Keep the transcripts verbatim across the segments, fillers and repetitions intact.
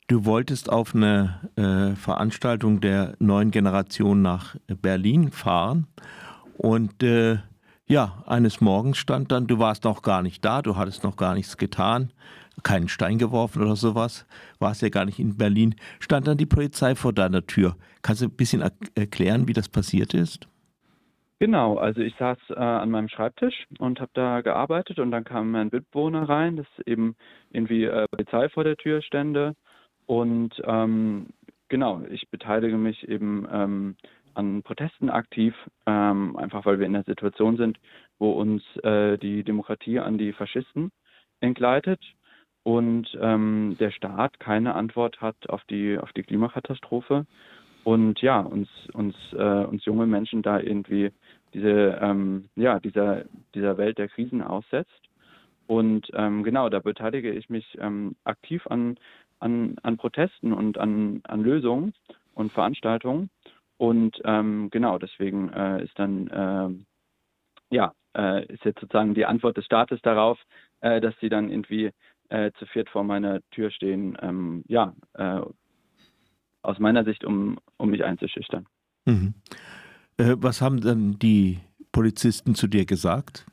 Du wolltest auf eine äh, Veranstaltung der neuen Generation nach Berlin fahren und äh, ja, eines Morgens stand dann, du warst noch gar nicht da, du hattest noch gar nichts getan, keinen Stein geworfen oder sowas, warst ja gar nicht in Berlin, stand dann die Polizei vor deiner Tür. Kannst du ein bisschen er erklären, wie das passiert ist? Genau, also ich saß äh, an meinem Schreibtisch und habe da gearbeitet und dann kam mein Mitbewohner rein, dass eben irgendwie äh, Polizei vor der Tür stände und ähm, genau, ich beteilige mich eben ähm, an Protesten aktiv, ähm, einfach weil wir in der Situation sind, wo uns äh, die Demokratie an die Faschisten entgleitet und ähm, der Staat keine Antwort hat auf die auf die Klimakatastrophe. Und ja, uns, uns, äh, uns junge Menschen da irgendwie diese, ähm, ja, dieser, dieser Welt der Krisen aussetzt. Und ähm, genau, da beteilige ich mich ähm, aktiv an, an, an Protesten und an, an Lösungen und Veranstaltungen. Und ähm, genau, deswegen äh, ist dann, ähm, ja, äh, ist jetzt sozusagen die Antwort des Staates darauf, äh, dass sie dann irgendwie äh, zu viert vor meiner Tür stehen, ähm, ja, äh, aus meiner Sicht, um, um mich einzuschüchtern. Mhm. Äh, was haben dann die Polizisten zu dir gesagt?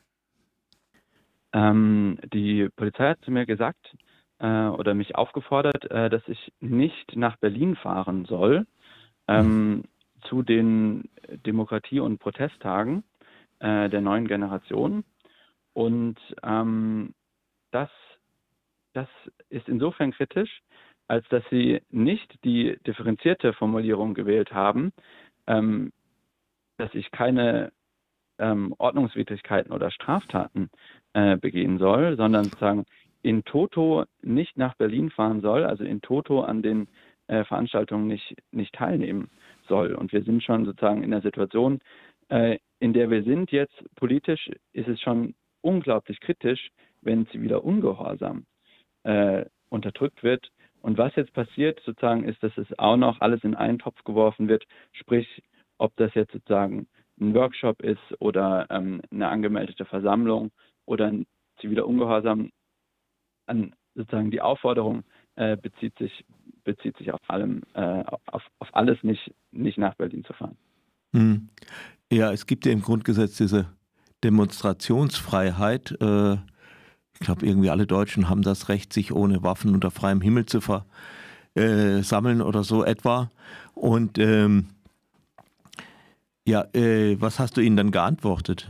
Ähm, die Polizei hat zu mir gesagt äh, oder mich aufgefordert, äh, dass ich nicht nach Berlin fahren soll ähm, zu den Demokratie- und Protesttagen äh, der neuen Generation. Und ähm, das, das ist insofern kritisch, als dass sie nicht die differenzierte Formulierung gewählt haben, ähm, dass ich keine ähm, Ordnungswidrigkeiten oder Straftaten äh, begehen soll, sondern sozusagen in toto nicht nach Berlin fahren soll, also in toto an den äh, Veranstaltungen nicht, nicht teilnehmen soll. Und wir sind schon sozusagen in der Situation, äh, in der wir sind jetzt politisch, ist es schon unglaublich kritisch, wenn ziviler Ungehorsam äh, unterdrückt wird. Und was jetzt passiert sozusagen ist, dass es auch noch alles in einen Topf geworfen wird, sprich, ob das jetzt sozusagen ein Workshop ist oder ähm, eine angemeldete Versammlung oder ein ziviler Ungehorsam, an sozusagen die Aufforderung äh, bezieht sich bezieht sich auf allem äh, auf, auf alles nicht nicht nach Berlin zu fahren. Hm. Ja, es gibt ja im Grundgesetz diese Demonstrationsfreiheit. Äh, ich glaube, irgendwie alle Deutschen haben das Recht, sich ohne Waffen unter freiem Himmel zu versammeln oder so etwa. Und ähm, ja, äh, was hast du ihnen dann geantwortet?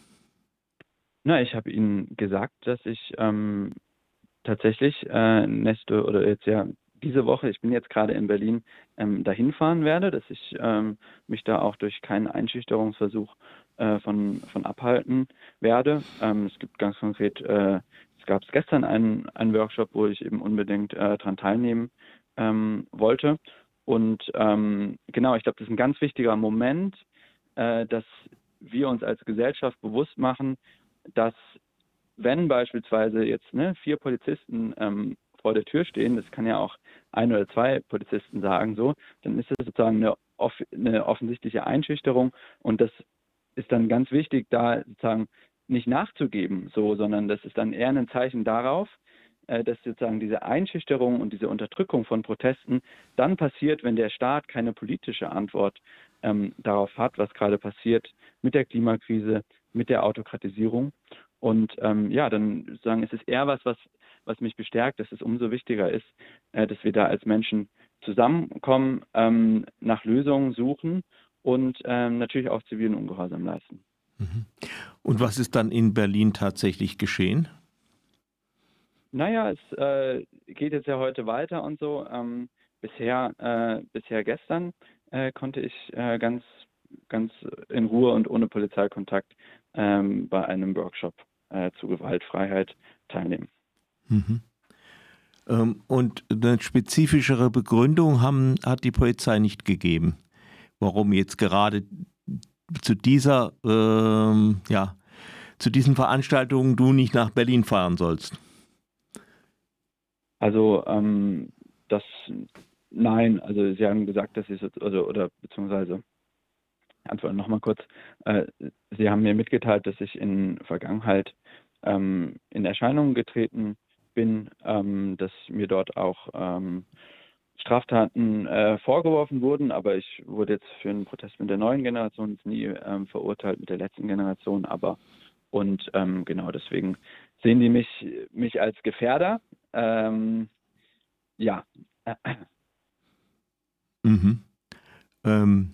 Na, ich habe Ihnen gesagt, dass ich ähm, tatsächlich äh, nächste oder jetzt ja diese Woche, ich bin jetzt gerade in Berlin, ähm, dahin fahren werde, dass ich ähm, mich da auch durch keinen Einschüchterungsversuch äh, von, von abhalten werde. Ähm, es gibt ganz konkret, äh, es gab gestern einen, einen Workshop, wo ich eben unbedingt äh, dran teilnehmen ähm, wollte. Und ähm, genau, ich glaube, das ist ein ganz wichtiger Moment, äh, dass wir uns als Gesellschaft bewusst machen, dass wenn beispielsweise jetzt ne, vier Polizisten ähm, vor der Tür stehen, das kann ja auch ein oder zwei Polizisten sagen, so, dann ist das sozusagen eine, off eine offensichtliche Einschüchterung und das ist dann ganz wichtig, da sozusagen nicht nachzugeben, so, sondern das ist dann eher ein Zeichen darauf, äh, dass sozusagen diese Einschüchterung und diese Unterdrückung von Protesten dann passiert, wenn der Staat keine politische Antwort ähm, darauf hat, was gerade passiert mit der Klimakrise, mit der Autokratisierung. Und ähm, ja, dann sagen, es ist eher was, was, was mich bestärkt, dass es umso wichtiger ist, äh, dass wir da als Menschen zusammenkommen, ähm, nach Lösungen suchen und ähm, natürlich auch zivilen Ungehorsam leisten. Mhm. Und was ist dann in Berlin tatsächlich geschehen? Naja, es äh, geht jetzt ja heute weiter und so. Ähm, bisher, äh, bisher gestern äh, konnte ich äh, ganz, ganz in Ruhe und ohne Polizeikontakt ähm, bei einem Workshop äh, zu Gewaltfreiheit teilnehmen. Mhm. Ähm, und eine spezifischere Begründung haben, hat die Polizei nicht gegeben, warum jetzt gerade zu dieser, ähm, ja, zu diesen Veranstaltungen du nicht nach Berlin fahren sollst. Also ähm, das, nein, also Sie haben gesagt, dass Sie, so- also, oder beziehungsweise, antworten nochmal kurz, äh, Sie haben mir mitgeteilt, dass ich in Vergangenheit ähm, in Erscheinung getreten bin, ähm, dass mir dort auch ähm, Straftaten äh, vorgeworfen wurden, aber ich wurde jetzt für einen Protest mit der neuen Generation jetzt nie ähm, verurteilt, mit der letzten Generation, aber und ähm, genau deswegen sehen die mich, mich als Gefährder. Ähm, ja. Mhm. Ähm,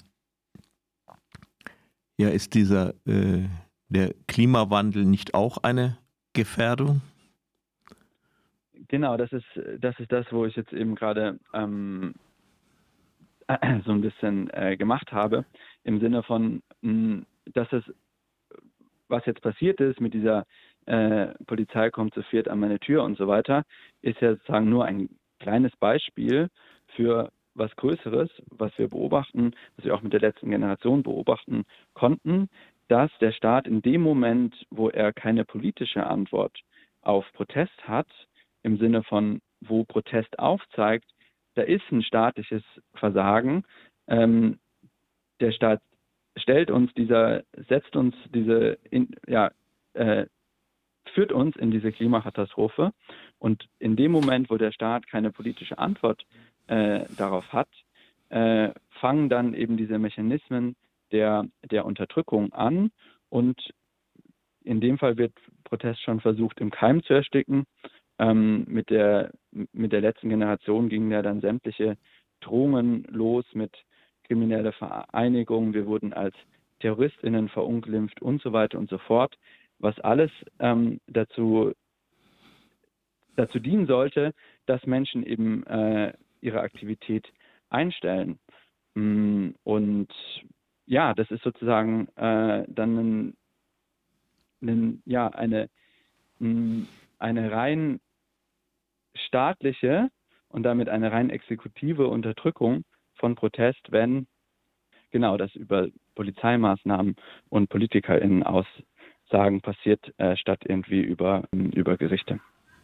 ja, ist dieser äh, der Klimawandel nicht auch eine Gefährdung? Genau, das ist, das ist das, wo ich jetzt eben gerade ähm, so ein bisschen äh, gemacht habe, im Sinne von, mh, dass es, was jetzt passiert ist mit dieser äh, Polizei kommt zu viert an meine Tür und so weiter, ist ja sozusagen nur ein kleines Beispiel für was Größeres, was wir beobachten, was wir auch mit der letzten Generation beobachten konnten, dass der Staat in dem Moment, wo er keine politische Antwort auf Protest hat, im Sinne von, wo Protest aufzeigt, da ist ein staatliches Versagen. Ähm, der Staat stellt uns dieser, setzt uns diese, in, ja, äh, führt uns in diese Klimakatastrophe. Und in dem Moment, wo der Staat keine politische Antwort äh, darauf hat, äh, fangen dann eben diese Mechanismen der, der Unterdrückung an. Und in dem Fall wird Protest schon versucht, im Keim zu ersticken. Ähm, mit der, mit der letzten Generation gingen ja dann sämtliche Drohungen los mit kriminelle Vereinigung. Wir wurden als TerroristInnen verunglimpft und so weiter und so fort, was alles ähm, dazu, dazu dienen sollte, dass Menschen eben äh, ihre Aktivität einstellen. Mm, Und ja, das ist sozusagen äh, dann ein, ein, ja, eine, mm, eine rein staatliche und damit eine rein exekutive Unterdrückung von Protest, wenn genau das über Polizeimaßnahmen und PolitikerInnen Aussagen passiert, äh, statt irgendwie über, über Gerichte.